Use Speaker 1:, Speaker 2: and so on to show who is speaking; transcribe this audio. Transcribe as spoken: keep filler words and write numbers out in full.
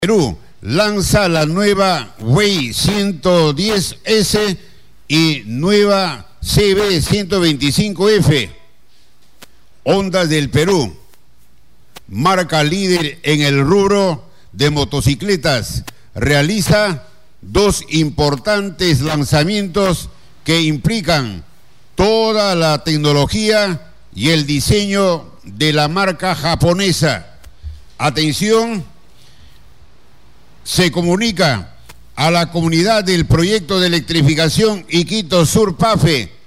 Speaker 1: Perú lanza la nueva Way ciento diez ese y nueva C B ciento veinticinco F. Honda del Perú, marca líder en el rubro de motocicletas, realiza dos importantes lanzamientos que implican toda la tecnología y el diseño de la marca japonesa. Atención, se comunica a la comunidad del proyecto de electrificación Iquitos Sur PAFE